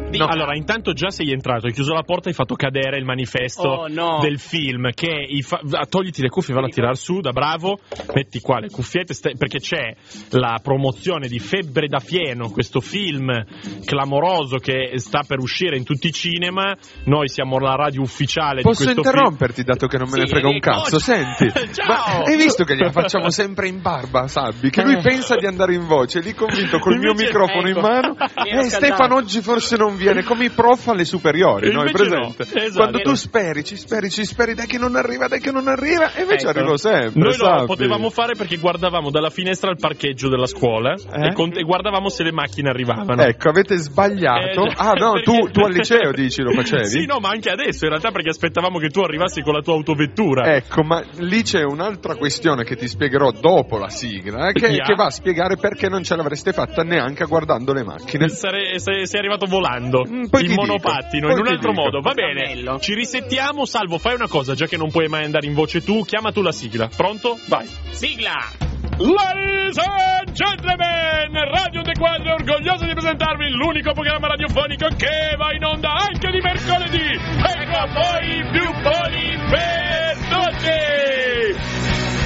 No. Allora, intanto già sei entrato, hai chiuso la porta e hai fatto cadere il manifesto del film, che togliti le cuffie, valla a tirar su, da bravo, metti qua le cuffiette, perché c'è la promozione di Febbre da Fieno, questo film clamoroso che sta per uscire in tutti i cinema. Noi siamo la radio ufficiale di questo film. Posso interromperti, dato che non me ne frega un cazzo? Senti, ciao! Ma hai visto che gliela facciamo sempre in barba, Sabbi? Che lui pensa di andare in voce, lì convinto col mio microfono in mano. Stefano oggi forse non viene, come i prof alle superiori, no? È presente? No. Esatto. Quando tu speri, dai che non arriva, e invece arrivo sempre. Noi lo potevamo fare perché guardavamo dalla finestra il parcheggio della scuola e guardavamo se le macchine arrivavano. Ecco, avete sbagliato. Tu al liceo dici lo facevi? Sì, no, ma anche adesso in realtà, perché aspettavamo che tu arrivassi con la tua autovettura. Ecco, ma lì c'è un'altra questione che ti spiegherò dopo la sigla, che va a spiegare perché non ce l'avreste fatta neanche guardando le macchine. Sei arrivato volando in monopattino, in un altro modo. Va bene, ci risettiamo. Salvo, fai una cosa, già che non puoi mai andare in voce tu, chiama tu la sigla. Pronto? Vai. Sigla! Ladies and gentlemen, Radio De Quadro è orgoglioso di presentarvi l'unico programma radiofonico che va in onda anche di mercoledì. Ecco poi i più buoni per tutti!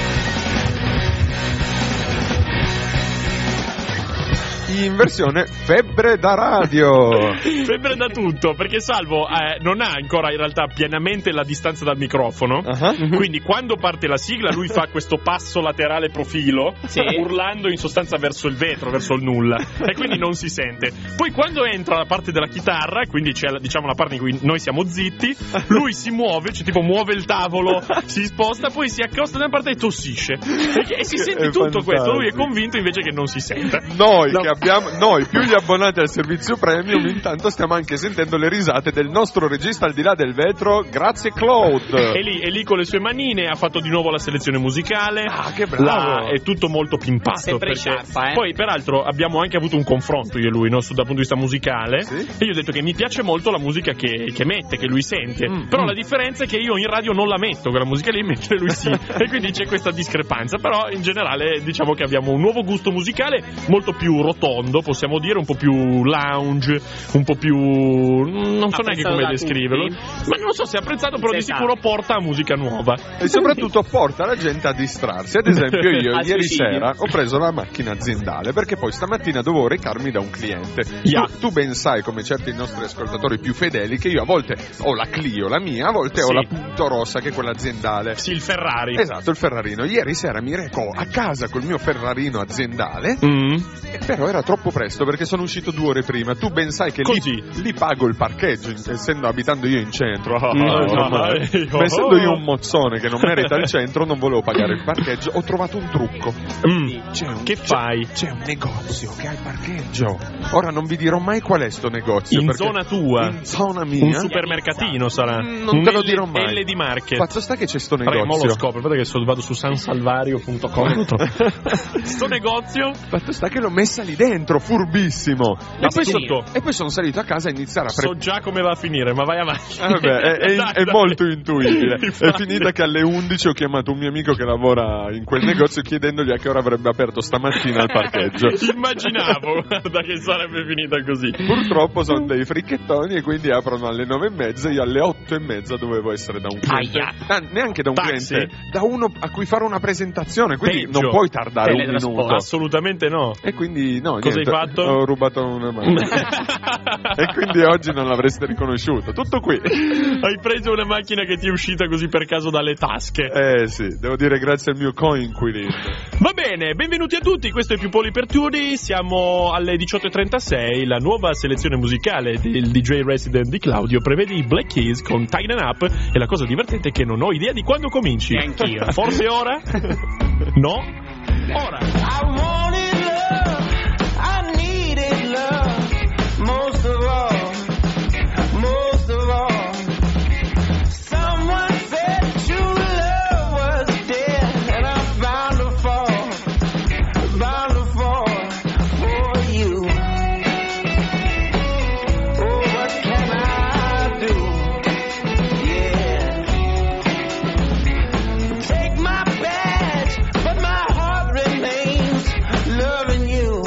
In versione Febbre da radio. Febbre da tutto, perché Salvo non ha ancora in realtà pienamente la distanza dal microfono, quindi quando parte la sigla lui fa questo passo laterale profilo, urlando in sostanza verso il vetro, verso il nulla, e quindi non si sente. Poi quando entra la parte della chitarra, quindi c'è diciamo la parte in cui noi siamo zitti, lui si muove, cioè tipo muove il tavolo, si sposta, poi si accosta da una parte e tossisce, e si sente tutto questo. Lui è convinto invece che non si sente. Noi più gli abbonati al servizio premium, intanto stiamo anche sentendo le risate del nostro regista al di là del vetro. Grazie Claude. E lì con le sue manine ha fatto di nuovo la selezione musicale. Che bravo. È tutto molto pimpasto, perché poi peraltro abbiamo anche avuto un confronto io e lui, no, dal punto di vista musicale, e io ho detto che mi piace molto la musica che mette, che lui sente, però la differenza è che io in radio non la metto quella musica lì, mentre lui sì, e quindi c'è questa discrepanza. Però in generale diciamo che abbiamo un nuovo gusto musicale molto più rotondo, possiamo dire, un po' più lounge, un po' più non so neanche come descriverlo, ma non so se è apprezzato, però di sicuro porta a musica nuova e soprattutto porta la gente a distrarsi. Ad esempio io ieri sera ho preso la macchina aziendale perché poi stamattina dovevo recarmi da un cliente. Tu ben sai, come certi nostri ascoltatori più fedeli, che io a volte ho la Clio, la mia, a volte ho la Punto Rossa, che è quella aziendale. Sì, il Ferrari. Esatto, il Ferrarino. Ieri sera mi reco a casa col mio Ferrarino aziendale, però era troppo presto perché sono uscito 2 ore prima. Tu ben sai che lì pago il parcheggio, abitando io in centro. Ma essendo io un mozzone che non merita il centro, non volevo pagare il parcheggio. Ho trovato un trucco. C'è un negozio che ha il parcheggio. Ora non vi dirò mai qual è sto negozio. In zona tua? In zona mia. Un supermercatino sarà. Non te lo dirò mai. L di Market. Fatto sta che c'è sto negozio. Mo lo scopro, guarda che vado su sansalvario.com. Sto negozio. Fatto sta che l'ho messa lì dentro, furbissimo. E poi sono salito a casa a iniziare a so già come va a finire, ma vai avanti. È molto intuibile. È finita che alle 11 ho chiamato un mio amico che lavora in quel negozio chiedendogli a che ora avrebbe aperto stamattina il parcheggio. Immaginavo, guarda, che sarebbe finita così. Purtroppo sono dei fricchettoni e quindi aprono alle 9:30. Io alle 8:30 dovevo essere da un cliente. Neanche da un cliente, da uno a cui fare una presentazione, quindi non puoi tardare un minuto. Assolutamente no. E quindi cosa hai fatto? Ho rubato una macchina. E quindi oggi non l'avreste riconosciuto. Tutto qui. Hai preso una macchina che ti è uscita così per caso dalle tasche. Sì, devo dire grazie al mio coinquilino. Va bene, benvenuti a tutti, questo è Più Poli per Tutti. Siamo alle 18:36. La nuova selezione musicale del DJ Resident di Claudio prevede i Black Keys con Tighten Up, e la cosa divertente è che non ho idea di quando cominci. Anch'io. Forse ora? No? Ora. I wanted love, I needed love, most of all, someone said true love was dead, and I'm bound to fall for you. Oh, what can I do? Yeah. Take my badge, but my heart remains loving you.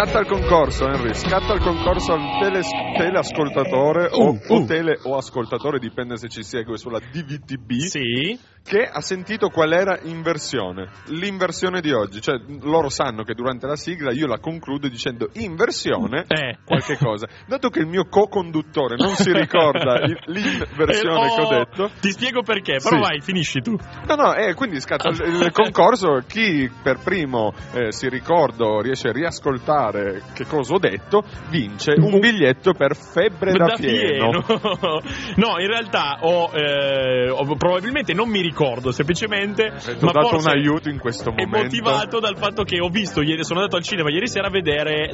Scatta il concorso, Henry, scatta il concorso al teleascoltatore o tele o ascoltatore, dipende se ci segue sulla DVTB. Sì. Che ha sentito qual era l'inversione di oggi, cioè loro sanno che durante la sigla io la concludo dicendo inversione qualche cosa. Dato che il mio co-conduttore non si ricorda l'inversione che ho detto, ti spiego perché, però vai, finisci tu. Quindi scatta il concorso, chi per primo si ricorda, riesce a riascoltare che cosa ho detto, vince un biglietto per Febbre da pieno. No, in realtà probabilmente non mi ricordo, semplicemente ho dato un aiuto in questo momento. È motivato dal fatto che ho visto sono andato al cinema ieri sera a vedere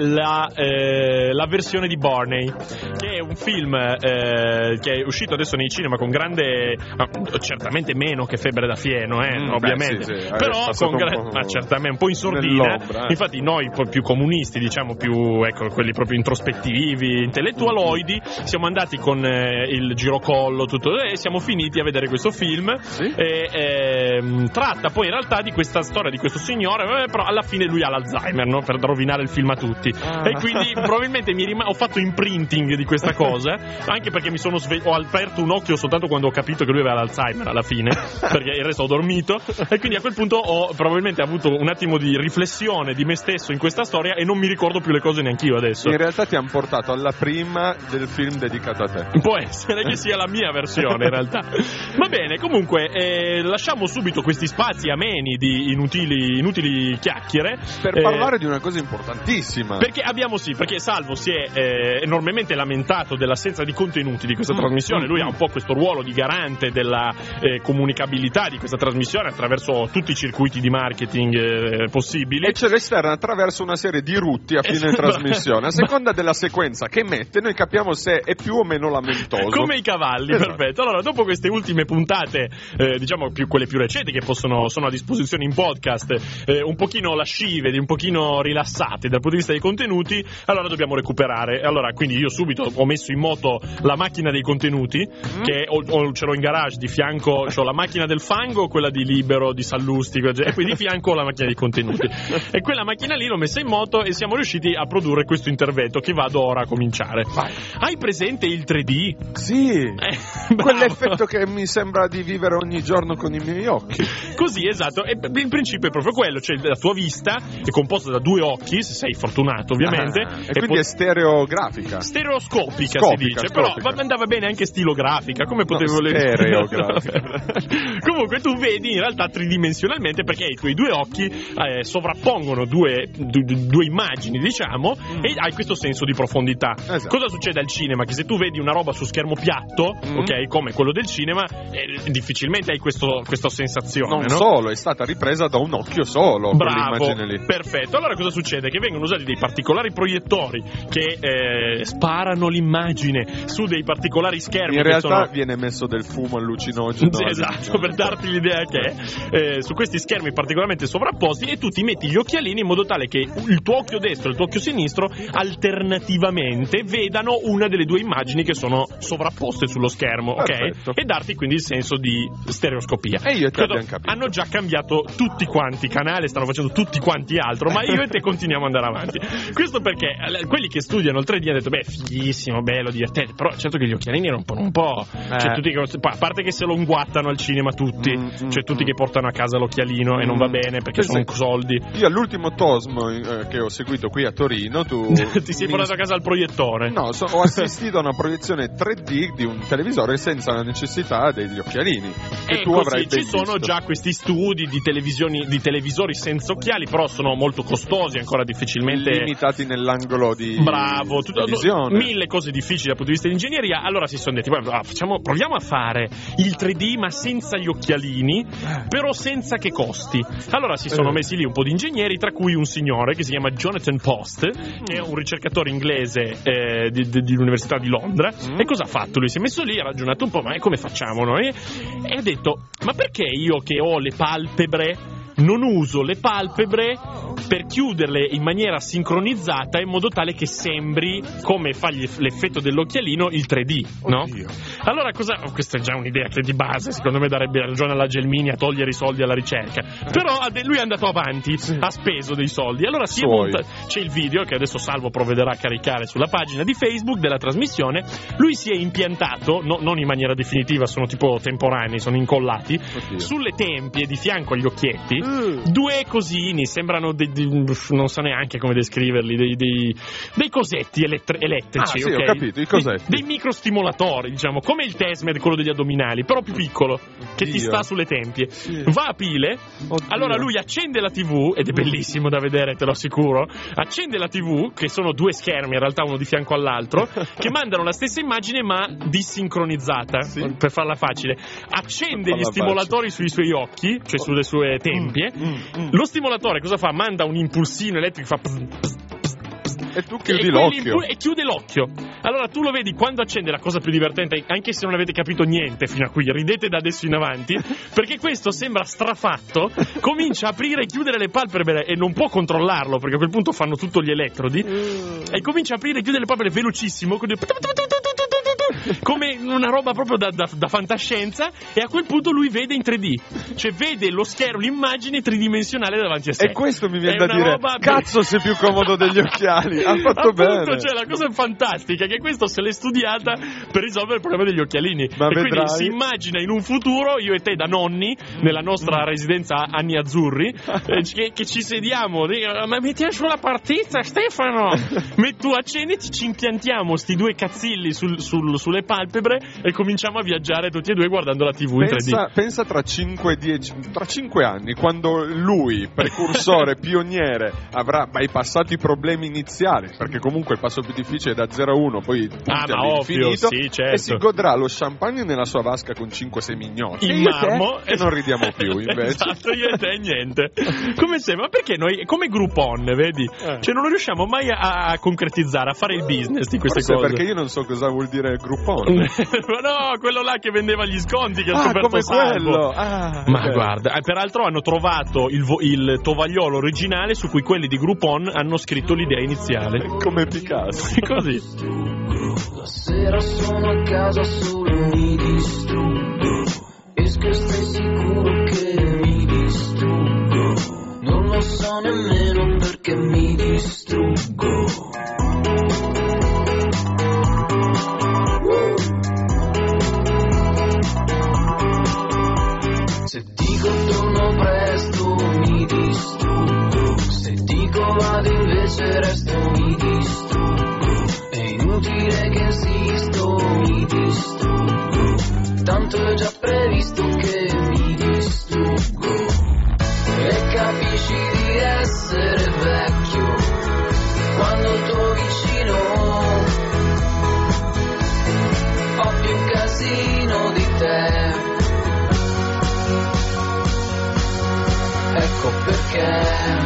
la versione di Barney, che è un film che è uscito adesso nei cinema con grande, certamente meno che Febbre da fieno, ovviamente, sì. Però certamente un po' in sordina. Infatti noi più comunisti, diciamo più quelli proprio introspettivi, intellettualoidi, siamo andati con il girocollo tutto e siamo finiti a vedere questo film. Tratta poi in realtà di questa storia di questo signore, però alla fine lui ha l'Alzheimer, no? Per rovinare il film a tutti. E quindi probabilmente ho fatto imprinting di questa cosa, anche perché ho aperto un occhio soltanto quando ho capito che lui aveva l'Alzheimer alla fine, perché il resto ho dormito, e quindi a quel punto ho probabilmente avuto un attimo di riflessione di me stesso in questa storia e non mi ricordo più le cose neanch'io adesso. In realtà ti hanno portato alla prima del film dedicato a te. Può essere che sia la mia versione in realtà. Va bene, comunque lasciamo subito questi spazi ameni di inutili chiacchiere per parlare di una cosa importantissima, perché Salvo si è enormemente lamentato dell'assenza di contenuti di questa trasmissione. Lui ha un po' questo ruolo di garante della comunicabilità di questa trasmissione attraverso tutti i circuiti di marketing possibili, e ce l'esterna attraverso una serie di rutti a fine trasmissione. A seconda della sequenza che mette, noi capiamo se è più o meno lamentoso, come i cavalli. Esatto. Perfetto. Allora, dopo queste ultime puntate, diciamo quelle più recenti, che sono a disposizione in podcast, un pochino lascive, un pochino rilassate dal punto di vista dei contenuti, allora dobbiamo recuperare. Allora, quindi io subito ho messo in moto la macchina dei contenuti, che ce l'ho in garage, di fianco c'ho la macchina del fango, quella di Libero, di Sallusti, e qui di fianco la macchina dei contenuti. E quella macchina lì l'ho messa in moto e siamo riusciti a produrre questo intervento che vado ora a cominciare. Vai. Hai presente il 3D? Sì, quell'effetto che mi sembra di vivere ogni giorno con i miei occhi. Così, esatto, e il principio è proprio quello, cioè la tua vista è composta da 2 occhi, se sei fortunato ovviamente, e quindi è stereografica. Stereoscopica si dice, però andava bene anche stilografica, come potevo leggere. Stereografica. Comunque tu vedi in realtà tridimensionalmente, perché i tuoi 2 occhi sovrappongono due immagini, diciamo, e hai questo senso di profondità. Esatto. Cosa succede al cinema? Che se tu vedi una roba su schermo piatto, ok, come quello del cinema, difficilmente hai questa sensazione. Non solo, è stata ripresa da un occhio solo. Bravo, quell'immagine lì. Perfetto. Allora cosa succede? Che vengono usati dei particolari proiettori che sparano l'immagine su dei particolari schermi. In realtà viene messo del fumo allucinogeno. Sì, esatto, per darti l'idea che su questi schermi particolarmente sovrapposti, e tu ti metti gli occhialini in modo tale che il tuo occhio destro e il tuo occhio sinistro alternativamente vedano una delle 2 immagini che sono sovrapposte sullo schermo, ok? E darti quindi il senso di stereoscopia. E io e te abbiamo capito. Hanno già cambiato tutti quanti i canali, stanno facendo tutti quanti altro, ma io e te continuiamo ad andare avanti. Questo perché quelli che studiano il 3D hanno detto, fighissimo, bello, divertente, però certo che gli occhialini rompono un po'. Cioè, tutti a parte che se lo inguattano al cinema tutti, cioè tutti che portano a casa l'occhialino e non va bene perché sono soldi. Io all'ultimo TOSM che ho seguito qui a Torino, tu ti sei portato a casa il proiettore? No, ho assistito a una proiezione 3D di un televisore senza la necessità degli occhialini. E tu avrai ci sono già questi studi di televisori senza occhiali, però sono molto costosi, ancora difficilmente limitati nell'angolo di visione. 1000 cose difficili dal punto di vista di ingegneria. Allora si sono detti, proviamo a fare il 3D ma senza gli occhialini, però senza che costi. Allora si sono messi lì un po' di ingegneri, tra cui un signore che si chiama Jonathan Post, che è un ricercatore inglese dell'Università di Londra. E cosa ha fatto? Lui si è messo lì, ha ragionato un po', ma come facciamo noi? E ha detto, ma perché io che ho le palpebre non uso le palpebre per chiuderle in maniera sincronizzata in modo tale che sembri, come fa l'effetto dell'occhialino, il 3D, no? Allora questa è già un'idea che di base secondo me darebbe ragione alla Gelmini a togliere i soldi alla ricerca, però lui è andato avanti, ha speso dei soldi, allora c'è il video che adesso Salvo provvederà a caricare sulla pagina di Facebook della trasmissione. Lui si è impiantato, non in maniera definitiva, sono tipo temporanei, sono incollati sulle tempie di fianco agli occhietti, due cosini, sembrano non so neanche come descriverli, dei cosetti elettrici, ho capito, i cosetti, dei microstimolatori, diciamo, come il Tesmed, quello degli addominali, però più piccolo, che ti sta sulle tempie. Va a pile. Allora lui accende la TV, ed è bellissimo da vedere, te lo assicuro. Accende la TV, che sono due schermi, in realtà uno di fianco all'altro, che mandano la stessa immagine ma disincronizzata, per farla facile. Accende gli stimolatori sui suoi occhi, cioè sulle sue tempie. Lo stimolatore cosa fa? Manda un impulsino elettrico, fa e tu chiudi l'occhio. E chiude l'occhio. Allora tu lo vedi quando accende, la cosa più divertente, anche se non avete capito niente fino a qui, ridete da adesso in avanti, perché questo sembra strafatto, comincia a aprire e chiudere le palpebre e non può controllarlo, perché a quel punto fanno tutto gli elettrodi, e comincia a aprire e chiudere le palpebre velocissimo, come una roba proprio da fantascienza, e a quel punto lui vede in 3D, cioè vede lo schermo, l'immagine tridimensionale davanti a sé. E questo mi viene da dire, cazzo sei più comodo degli occhiali, ha fatto bene. Cioè la cosa fantastica è che questo se l'è studiata per risolvere il problema degli occhialini. Ma e vedrai. Quindi si immagina in un futuro, io e te da nonni, nella nostra residenza Anni Azzurri, che ci sediamo, ma mettiamo sulla partita Stefano, tu accendi, ci impiantiamo sti due cazzilli sulle palpebre e cominciamo a viaggiare tutti e due guardando la TV in 3D. Pensa tra 5 anni, quando lui, precursore, pioniere, avrà bypassato i problemi iniziali, perché comunque il passo più difficile è da 0 a 1, poi punti all'infinito, certo. E si godrà lo champagne nella sua vasca con 5-6 mignotti in marmo, e non ridiamo più invece. Esatto, io e te niente. Come sembra? Perché noi, come Groupon, vedi? Cioè non riusciamo mai a concretizzare, a fare il business di queste cose. Perché io non so cosa vuol dire Groupon. Ma no, quello là che vendeva gli sconti, che ha scoperto come Salvo. quello. Ma guarda, peraltro hanno trovato il tovagliolo originale su cui quelli di Groupon hanno scritto l'idea iniziale. Come Picasso. Così. La sera sono a casa solo mi distruggo. Esco, stai sicuro che mi distruggo? Non lo so nemmeno perché mi distruggo. Se dico torno presto mi distruggo, se dico vado invece resto mi distruggo, è inutile che insisto mi distruggo, tanto è già previsto che mi distruggo, e capisci di essere vecchio quando t'ho vicino, ho più casino di te. Ecco perché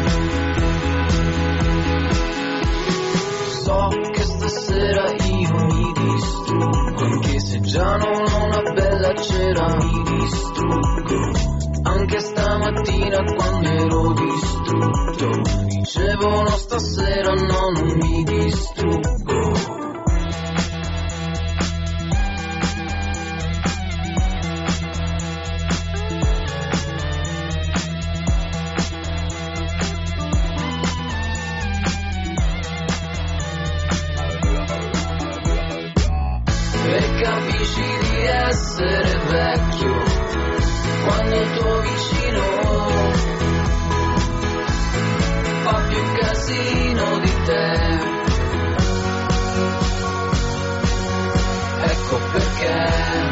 so che stasera io mi distruggo, anche se già non ho una bella cera mi distruggo, anche stamattina quando ero distrutto dicevo no stasera no non mi distruggo. Capisci di essere vecchio quando t'ho vicino, ho più casino di te. Ecco perché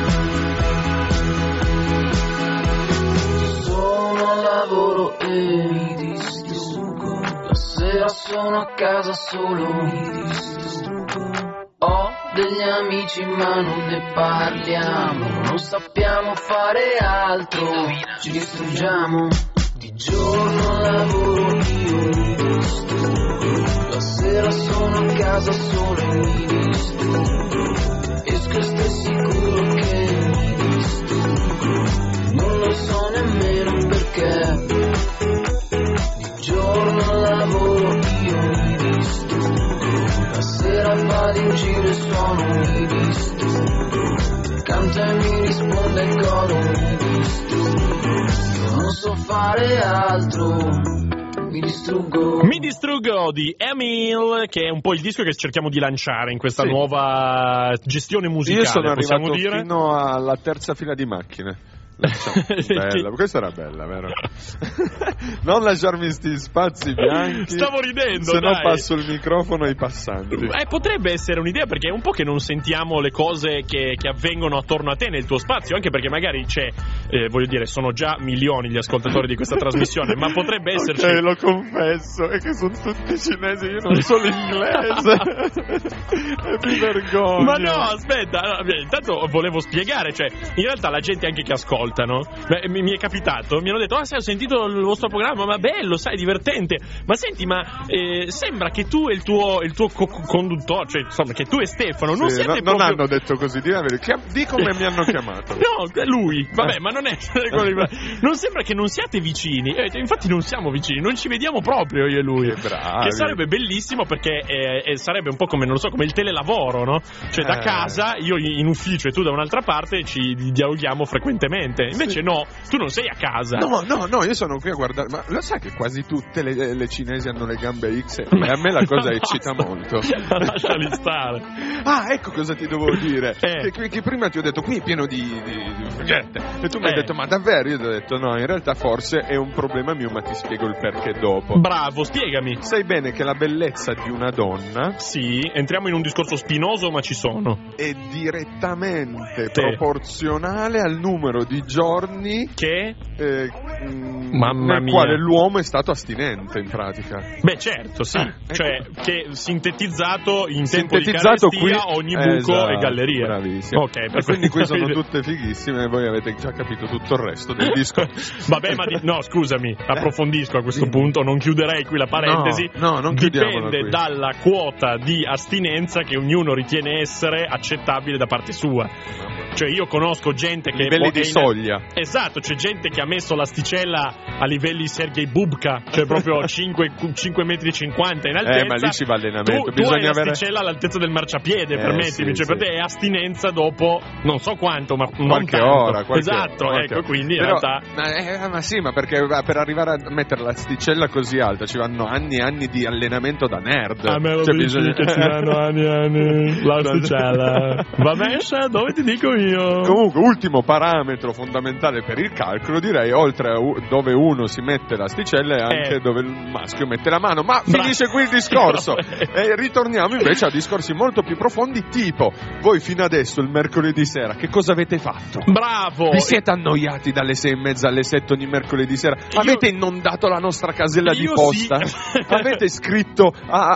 sono al lavoro e mi distruggo, la sera sono a casa solo mi distruggo. Ho degli amici ma non ne parliamo, non sappiamo fare altro, ci distruggiamo. Di giorno lavoro io mi distruggo, la sera sono a casa solo e mi distruggo, esco e stai sicuro che mi distruggo, non lo so nemmeno perché. so fare altro. Mi distruggo di Emil, che è un po' il disco che cerchiamo di lanciare in questa nuova gestione musicale. Io sono arrivato dire? fino alla terza fila di macchine. Bella, questa era bella, vero? Non lasciarmi sti spazi bianchi. Stavo ridendo, se no passo il microfono ai passanti. Potrebbe essere un'idea, perché è un po' che non sentiamo le cose che avvengono attorno a te nel tuo spazio, anche perché magari c'è, voglio dire, sono già milioni gli ascoltatori di questa trasmissione, ma potrebbe esserci. Lo confesso, è che sono tutti cinesi, io non so l'inglese. E mi vergogno. Ma no, aspetta, intanto volevo spiegare, cioè, in realtà la gente anche che ascolta, no? Mi è capitato, mi hanno detto: sai, ho sentito il vostro programma, ma bello, sai, divertente. Ma senti, sembra che tu e il tuo conduttore, cioè insomma che tu e Stefano non siete non proprio... hanno detto così, di come mi hanno chiamato. No, lui, vabbè, ma non è non sembra che non siate vicini. Infatti non siamo vicini, non ci vediamo proprio io e lui. Che bravi. Che sarebbe bellissimo, perché sarebbe un po' come, non lo so, come il telelavoro, no? Cioè da casa, io in ufficio e tu da un'altra parte, ci dialoghiamo frequentemente. Invece no, tu non sei a casa. No, io sono qui a guardare. Ma lo sai che quasi tutte le cinesi hanno le gambe X? E a me la cosa eccita molto. Lasciali stare. Ecco cosa ti devo dire. Che prima ti ho detto, qui è pieno di gente. E tu mi hai detto, ma davvero? Io ti ho detto, no, in realtà forse è un problema mio, ma ti spiego il perché dopo. Bravo, spiegami. Sai bene che la bellezza di una donna... Sì, entriamo in un discorso spinoso, ma ci sono. È direttamente proporzionale al numero di giorni che nel quale l'uomo è stato astinente, in pratica. Beh, certo, sì. Cioè, che sintetizzato in tempo di carestia, qui, ogni buco è galleria. Bravissimo. Ok, quindi qui sono tutte fighissime e voi avete già capito tutto il resto del disco. Vabbè, ma no, scusami, approfondisco a questo punto, non chiuderei qui la parentesi. No, non chiudiamola qui. Dipende dalla quota di astinenza che ognuno ritiene essere accettabile da parte sua. Cioè, io conosco gente che... livelli di soglia. Esatto, c'è gente che ha messo l'asticella a livelli Sergei Bubka, cioè proprio 5,50 metri in altezza. Ma lì ci va allenamento. Tu hai l'asticella all'azione all'altezza del marciapiede, permettimi, cioè per te è astinenza dopo non so quanto, ma qualche ora. Esatto, ecco, quindi in realtà... Ma sì, ma perché per arrivare a mettere l'asticella così alta ci vanno anni e anni di allenamento da nerd. A me lo dici che ci vanno anni e anni l'asticella. Va messa? Dove ti dico io? Comunque, ultimo parametro fondamentale per il calcolo, direi, oltre a dove uno si mette l'asticella è anche dove il maschio mette la mano. Ma finisce qui il discorso. E ritorniamo invece a discorsi molto più profondi, tipo, voi fino adesso il mercoledì sera che cosa avete fatto? Bravo! Vi siete annoiati dalle 6:30 alle 7 ogni mercoledì sera? Avete inondato la nostra casella di posta? Sì. Avete scritto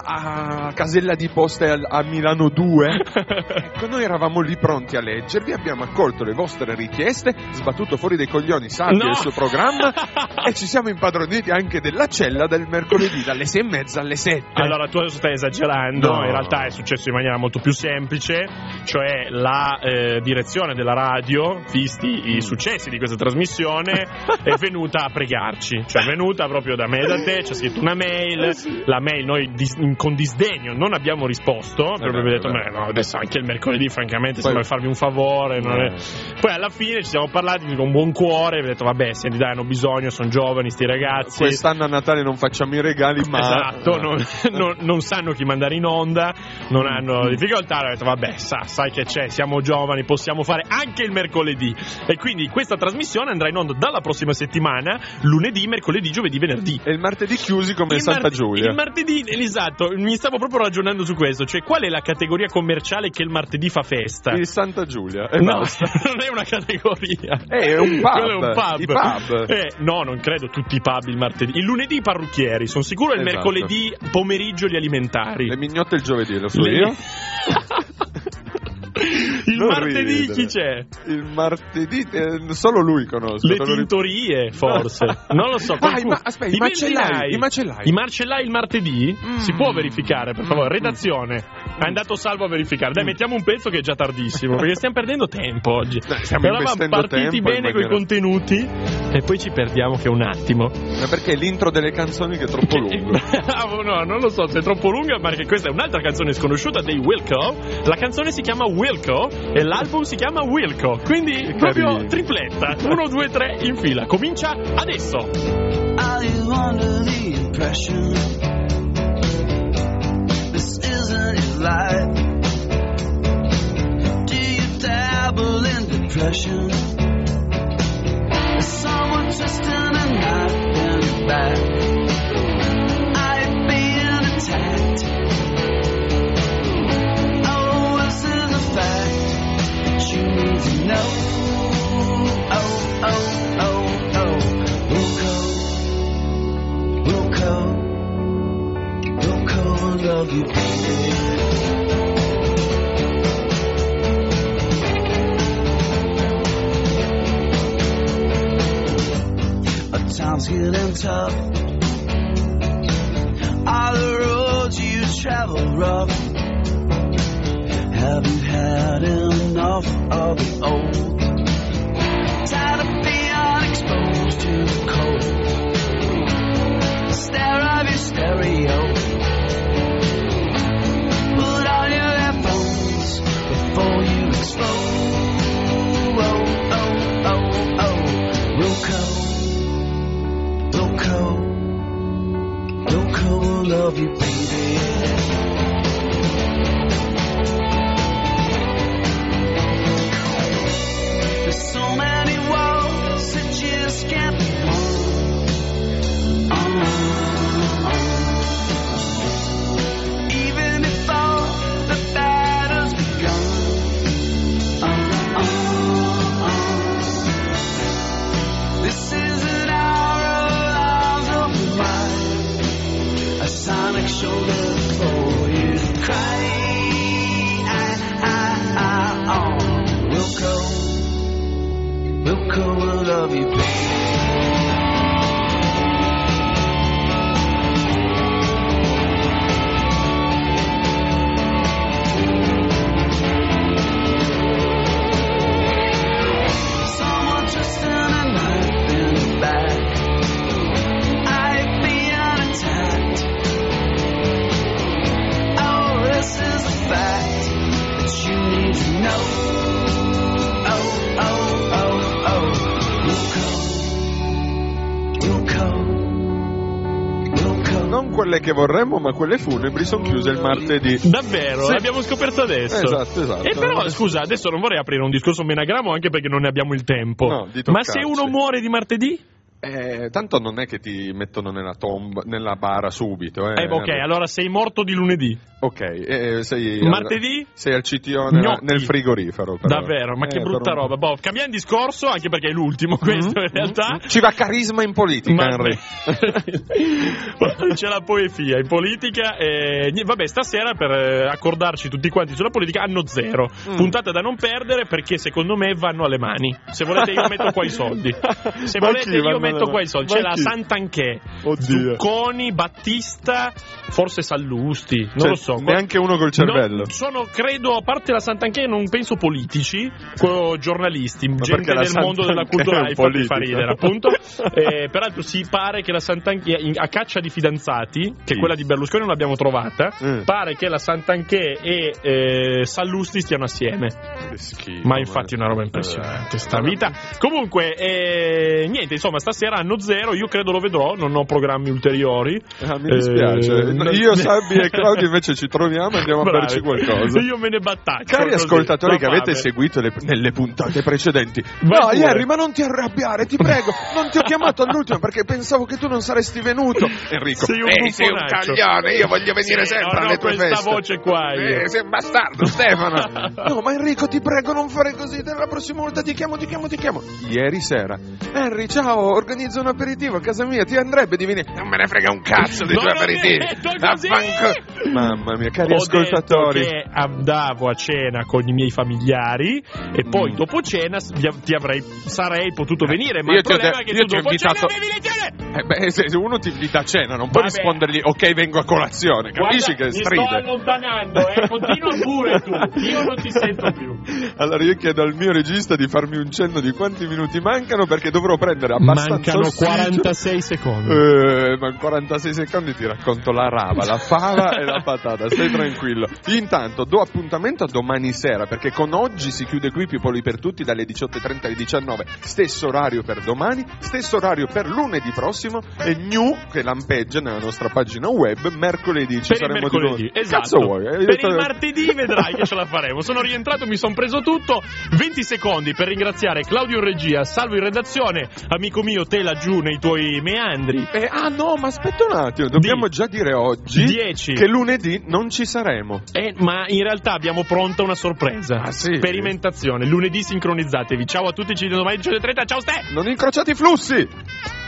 a casella di posta a Milano 2? Ecco, noi eravamo lì pronti a leggervi, abbiamo accolto le vostre richieste, sbattuto fuori dei coglioni salvi del suo programma e ci siamo impadroniti anche della cella del mercoledì dalle 6:30 alle 7. Allora, tu adesso stai esagerando, in realtà è successo in maniera molto più semplice, cioè la direzione della radio, visti i successi di questa trasmissione, è venuta a pregarci, cioè è venuta proprio da me e da te, ci ha scritto una mail, la mail noi con disdegno non abbiamo risposto, perché abbiamo detto, no, adesso anche il mercoledì francamente sembra farmi un favore, poi alla fine ci siamo parlati con buon cuore, abbiamo detto vabbè, senti, dai, hanno bisogno, sono giovani sti ragazzi, quest'anno a Natale non facciamo i regali, ma esatto, non sanno chi mandare in onda, non hanno difficoltà, ho detto vabbè, sai che c'è, siamo giovani, possiamo fare anche il mercoledì, e quindi questa trasmissione andrà in onda dalla prossima settimana, lunedì, mercoledì, giovedì, venerdì, e il martedì chiusi come Santa Giulia. Il martedì, esatto, mi stavo proprio ragionando su questo, cioè qual è la categoria commerciale che il martedì fa festa? Il Santa Giulia. No, non è una categoria, è un pub. Quello è un pub. I pub. No, non credo tutti i pub il martedì. Il lunedì i parrucchieri, sono sicuro, il mercoledì pomeriggio gli alimentari. Le mignotte il giovedì, lo so io. Il non martedì ridere. Chi c'è? Il martedì solo lui conosco. Le tintorie forse. Non lo so. Aspetta, i macellai. I macellai il martedì? Si può verificare, per favore, redazione. È andato Salvo a verificare. Dai, mettiamo un pezzo che è già tardissimo, perché stiamo perdendo tempo oggi. Eravamo partiti bene coi contenuti e poi ci perdiamo che un attimo. Ma perché l'intro delle canzoni che è troppo lungo? No, non lo so se è troppo lunga, ma perché questa è un'altra canzone sconosciuta dei Wilco. La canzone si chiama Wilco e l'album si chiama Wilco. Quindi proprio tripletta. 1, 2, 3 in fila. Comincia adesso. Are you under the impression this isn't your life? Do you dabble in depression? Is someone twisting a knife in the back? Are you being attacked? Oh, this is a fact that you need to know. Oh, oh, oh, oh. Wilco, love you, baby. Time's getting tough. Are the roads you travel rough? Have you had enough of the old? Tired of being exposed to the cold. Stare of your stereo. Put on your headphones before you explode. Oh, oh, oh, oh. Wilco will love you, baby. There's so many walls that you just can't be even before the battle's begun. This is an hour of lives override. A sonic shoulder for you to cry. Wilco will love you, baby. Non quelle che vorremmo, ma quelle funebri sono chiuse il martedì. Davvero? Sì. L'abbiamo scoperto adesso. Esatto. E però, scusa, adesso non vorrei aprire un discorso menagramo anche perché non ne abbiamo il tempo. No, ma se uno muore di martedì? Tanto non è che ti mettono nella tomba, nella bara subito. Ok, allora sei morto di lunedì. Ok, sei martedì? Sei al CTO nel frigorifero. Però. Davvero, ma che brutta roba. Boh, cambiamo discorso, anche perché è l'ultimo questo in realtà. Ci va carisma in politica, Henry. C'è la poesia in politica. Vabbè, stasera per accordarci tutti quanti sulla politica hanno 0. Puntata da non perdere perché secondo me vanno alle mani. Se volete io metto qua i soldi. Se volete io metto qua i soldi. C'è la Santanchè, Zucconi, Battista, forse Sallusti, non lo so. Neanche uno col cervello. Sono, credo, a parte la Santanchè, non penso politici, giornalisti, gente del mondo della cultura, fa ridere, appunto. Peraltro si pare che la Santanchè, a caccia di fidanzati, che quella di Berlusconi non l'abbiamo trovata, pare che la Santanchè e Sallusti stiano assieme. Che schifo, ma infatti è una roba impressionante sta vita. Comunque, niente, insomma, stasera hanno 0, io credo lo vedrò, non ho programmi ulteriori. Mi dispiace. Io, Sabbi e Claudio invece ci troviamo e andiamo a berci qualcosa. Io me ne battacco. Cari ascoltatori che avete seguito nelle puntate precedenti. No, Henry, ma non ti arrabbiare, ti prego. Non ti ho chiamato all'ultimo perché pensavo che tu non saresti venuto. Enrico, sei un caglione, io voglio venire sempre alle tue feste. Questa voce qua io. Sei un bastardo, Stefano. No, ma Enrico, ti prego, non fare così. La prossima volta ti chiamo. Ieri sera, Henry, ciao, organizzo un aperitivo a casa mia, ti andrebbe di venire? Non me ne frega un cazzo dei tuoi aperitivi. Mamma mia, cari ascoltatori. Ho detto che andavo a cena con i miei familiari e poi dopo cena sarei potuto venire, ma il problema è che tu dopo cena avevi lezione. Se uno ti invita a cena non puoi rispondergli ok, vengo a colazione, capisci? Guarda, che stride. Mi sto allontanando, continua pure tu, io non ti sento più. Allora io chiedo al mio regista di farmi un cenno di quanti minuti mancano, perché dovrò prendere abbastanza Mancano ossigeno. 46 secondi. Ma in 46 secondi ti racconto la rava, la fava e la patata, stai tranquillo. Intanto do appuntamento a domani sera, perché con Oggi si chiude qui Pipoli per tutti dalle 18:30 alle 19, stesso orario per domani, stesso orario per lunedì prossimo e new che lampeggia nella nostra pagina web mercoledì. Ci saremo di nuovo. Esatto. Cazzo vuoi? Per il martedì vedrai che ce la faremo. Sono rientrato, mi sono preso tutto. 20 secondi per ringraziare Claudio in regia, Salvo in redazione. Amico mio, te laggiù nei tuoi meandri. No, ma aspetta un attimo, dobbiamo già dire oggi 10 che lunedì non ci saremo. Ma in realtà abbiamo pronta una sorpresa. Sì? Sperimentazione. Lunedì sincronizzatevi. Ciao a tutti, ci vediamo domani 18:30. Ciao Ste! Non incrociate i flussi!